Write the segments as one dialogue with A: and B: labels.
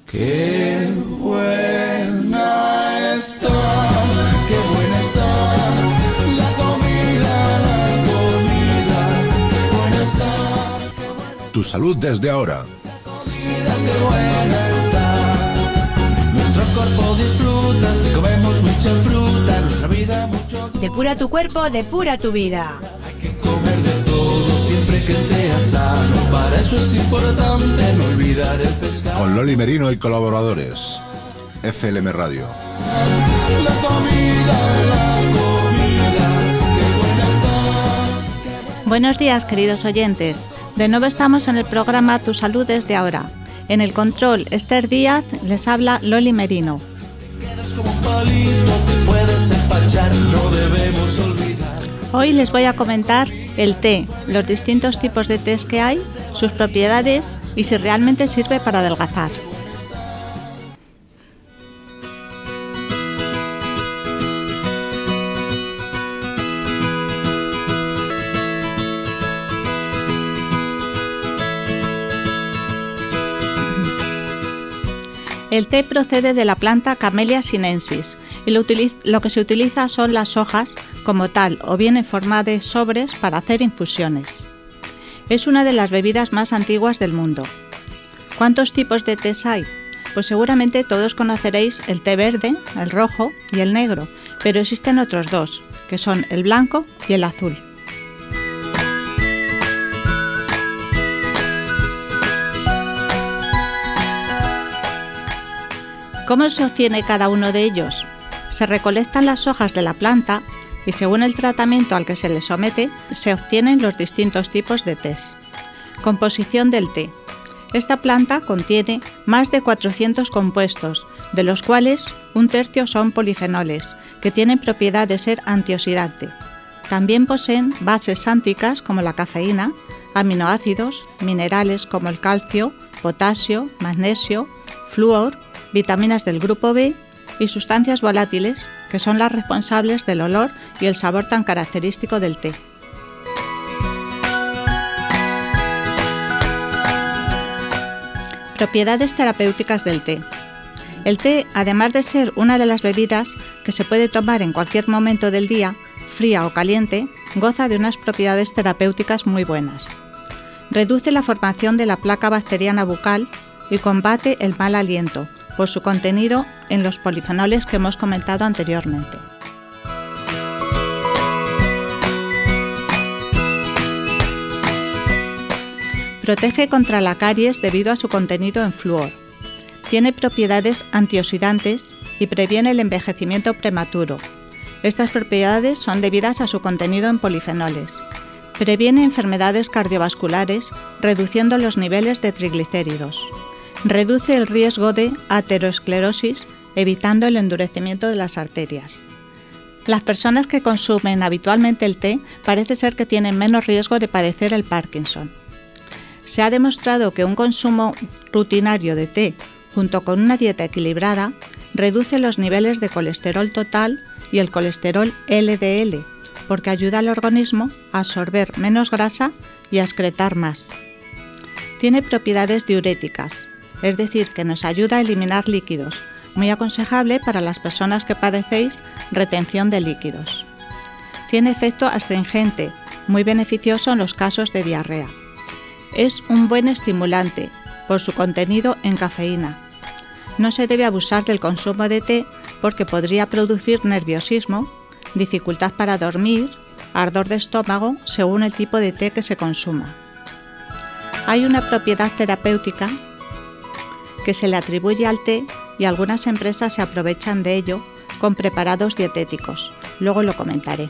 A: Qué buena está la comida, qué buena está.
B: Tu salud desde ahora.
A: Qué buena está. Nuestro cuerpo disfruta si comemos mucha fruta, nuestra vida mucho.
C: Depura tu cuerpo, depura tu vida.
A: Hay que comer de todo siempre que sea sano. Para eso es importante no olvidar el pescado.
B: Con Loli Merino y colaboradores. FLM Radio.
A: La comida, qué buena está.
D: Buenos días, queridos oyentes. De nuevo estamos en el programa Tu Salud desde ahora. En el control, Esther Díaz, les habla Loli Merino.
A: Quedas como un palito, te puedes empachar, no debemos olvidar.
D: Hoy les voy a comentar el té, los distintos tipos de tés que hay, sus propiedades y si realmente sirve para adelgazar. El té procede de la planta Camellia sinensis y lo que se utiliza son las hojas como tal o bien en forma de sobres para hacer infusiones. Es una de las bebidas más antiguas del mundo. ¿Cuántos tipos de tés hay? Pues seguramente todos conoceréis el té verde, el rojo y el negro, pero existen otros dos, que son el blanco y el azul. ¿Cómo se obtiene cada uno de ellos? Se recolectan las hojas de la planta y según el tratamiento al que se le somete, se obtienen los distintos tipos de tés. Composición del té. Esta planta contiene más de 400 compuestos, de los cuales un tercio son polifenoles, que tienen propiedad de ser antioxidante. También poseen bases sánticas como la cafeína, aminoácidos, minerales como el calcio, potasio, magnesio, flúor, vitaminas del grupo B y sustancias volátiles que son las responsables del olor y el sabor tan característico del té. Propiedades terapéuticas del té. El té, además de ser una de las bebidas que se puede tomar en cualquier momento del día, fría o caliente, goza de unas propiedades terapéuticas muy buenas. Reduce la formación de la placa bacteriana bucal y combate el mal aliento, por su contenido en los polifenoles que hemos comentado anteriormente. Protege contra la caries debido a su contenido en flúor. Tiene propiedades antioxidantes y previene el envejecimiento prematuro. Estas propiedades son debidas a su contenido en polifenoles. Previene enfermedades cardiovasculares, reduciendo los niveles de triglicéridos. Reduce el riesgo de aterosclerosis, evitando el endurecimiento de las arterias. Las personas que consumen habitualmente el té parece ser que tienen menos riesgo de padecer el Parkinson. Se ha demostrado que un consumo rutinario de té, junto con una dieta equilibrada, reduce los niveles de colesterol total y el colesterol LDL, porque ayuda al organismo a absorber menos grasa y a excretar más. Tiene propiedades diuréticas, es decir, que nos ayuda a eliminar líquidos, muy aconsejable para las personas que padecéis retención de líquidos. Tiene efecto astringente, muy beneficioso en los casos de diarrea. Es un buen estimulante, por su contenido en cafeína. No se debe abusar del consumo de té porque podría producir nerviosismo, dificultad para dormir, ardor de estómago, según el tipo de té que se consuma. Hay una propiedad terapéutica que se le atribuye al té y algunas empresas se aprovechan de ello con preparados dietéticos. Luego lo comentaré.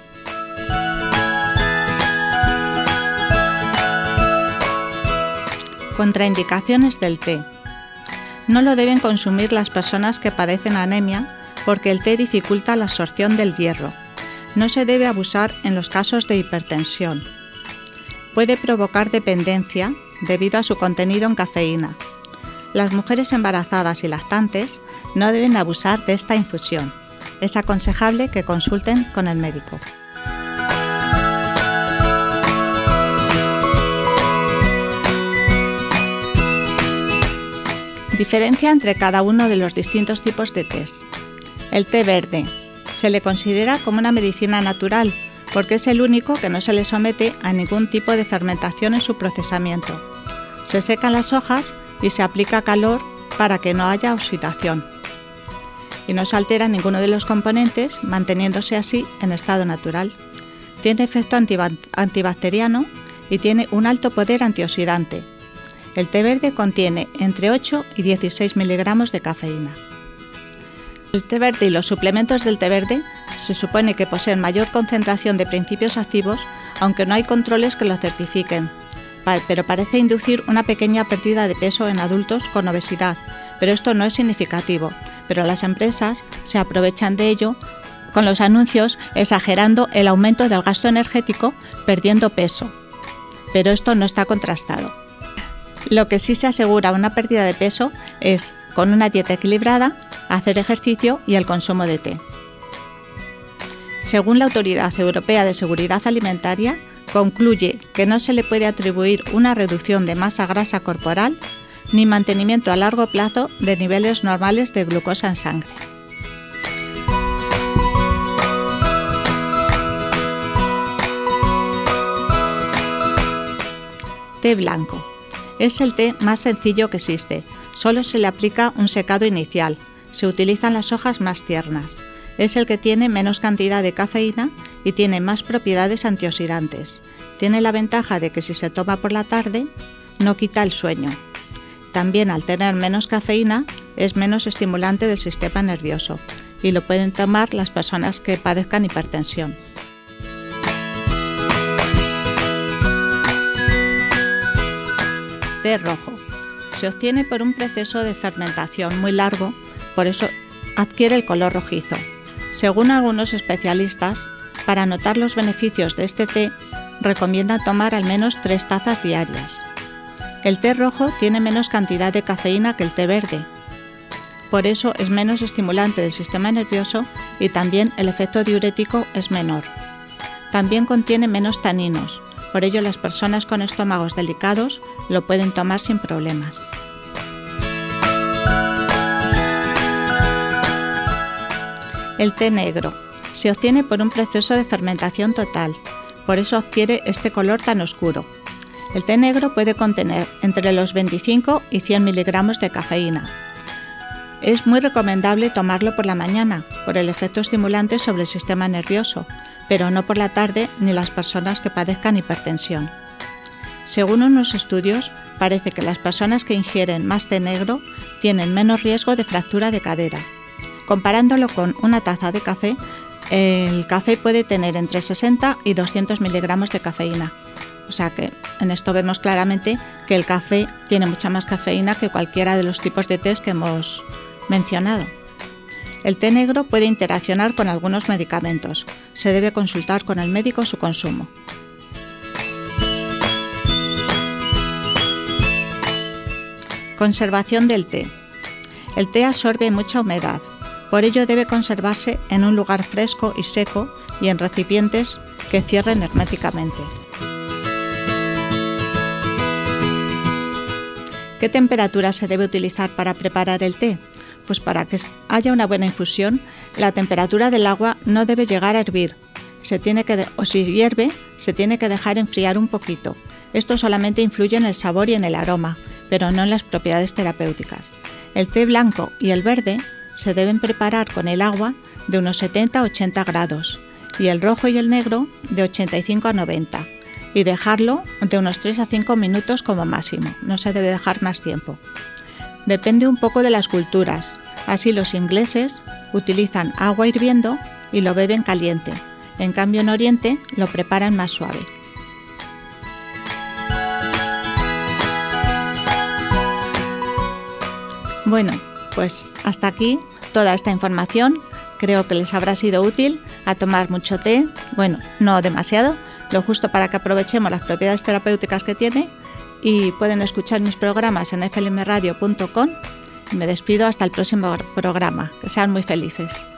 D: Contraindicaciones del té. No lo deben consumir las personas que padecen anemia porque el té dificulta la absorción del hierro. No se debe abusar en los casos de hipertensión. Puede provocar dependencia debido a su contenido en cafeína. Las mujeres embarazadas y lactantes no deben abusar de esta infusión. Es aconsejable que consulten con el médico. Diferencia entre cada uno de los distintos tipos de tés. El té verde se le considera como una medicina natural porque es el único que no se le somete a ningún tipo de fermentación en su procesamiento. Se secan las hojas y se aplica calor para que no haya oxidación. Y no se altera ninguno de los componentes, manteniéndose así en estado natural. Tiene efecto antibacteriano y tiene un alto poder antioxidante. El té verde contiene entre 8 y 16 miligramos de cafeína. El té verde y los suplementos del té verde se supone que poseen mayor concentración de principios activos, aunque no hay controles que lo certifiquen, pero parece inducir una pequeña pérdida de peso en adultos con obesidad, pero esto no es significativo, pero las empresas se aprovechan de ello con los anuncios exagerando el aumento del gasto energético perdiendo peso, pero esto no está contrastado. Lo que sí se asegura una pérdida de peso es con una dieta equilibrada, hacer ejercicio y el consumo de té. Según la Autoridad Europea de Seguridad Alimentaria, concluye que no se le puede atribuir una reducción de masa grasa corporal ni mantenimiento a largo plazo de niveles normales de glucosa en sangre. Té blanco. Es el té más sencillo que existe. Solo se le aplica un secado inicial. Se utilizan las hojas más tiernas. Es el que tiene menos cantidad de cafeína y tiene más propiedades antioxidantes. Tiene la ventaja de que si se toma por la tarde, no quita el sueño. También al tener menos cafeína, es menos estimulante del sistema nervioso y lo pueden tomar las personas que padezcan hipertensión. Té rojo. Se obtiene por un proceso de fermentación muy largo, por eso adquiere el color rojizo. Según algunos especialistas, para notar los beneficios de este té, recomiendan tomar al menos 3 tazas diarias. El té rojo tiene menos cantidad de cafeína que el té verde. Por eso es menos estimulante del sistema nervioso y también el efecto diurético es menor. También contiene menos taninos, por ello las personas con estómagos delicados lo pueden tomar sin problemas. El té negro se obtiene por un proceso de fermentación total, por eso adquiere este color tan oscuro. El té negro puede contener entre los 25 y 100 miligramos de cafeína. Es muy recomendable tomarlo por la mañana, por el efecto estimulante sobre el sistema nervioso, pero no por la tarde ni las personas que padezcan hipertensión. Según unos estudios, parece que las personas que ingieren más té negro tienen menos riesgo de fractura de cadera. Comparándolo con una taza de café, el café puede tener entre 60 y 200 miligramos de cafeína. O sea que en esto vemos claramente que el café tiene mucha más cafeína que cualquiera de los tipos de tés que hemos mencionado. El té negro puede interaccionar con algunos medicamentos. Se debe consultar con el médico su consumo. Conservación del té. El té absorbe mucha humedad, por ello debe conservarse en un lugar fresco y seco y en recipientes que cierren herméticamente. ¿Qué temperatura se debe utilizar para preparar el té? Pues para que haya una buena infusión, la temperatura del agua no debe llegar a hervir. Si hierve, se tiene que dejar enfriar un poquito. Esto solamente influye en el sabor y en el aroma, pero no en las propiedades terapéuticas. El té blanco y el verde se deben preparar con el agua de unos 70 a 80 grados y el rojo y el negro de 85 a 90 y dejarlo de unos 3 a 5 minutos como máximo, no se debe dejar más tiempo. Depende un poco de las culturas, así los ingleses utilizan agua hirviendo y lo beben caliente, en cambio en Oriente lo preparan más suave. Bueno, pues hasta aquí toda esta información. Creo que les habrá sido útil a tomar mucho té, bueno, no demasiado, lo justo para que aprovechemos las propiedades terapéuticas que tiene y pueden escuchar mis programas en flmradio.com. Me despido hasta el próximo programa. Que sean muy felices.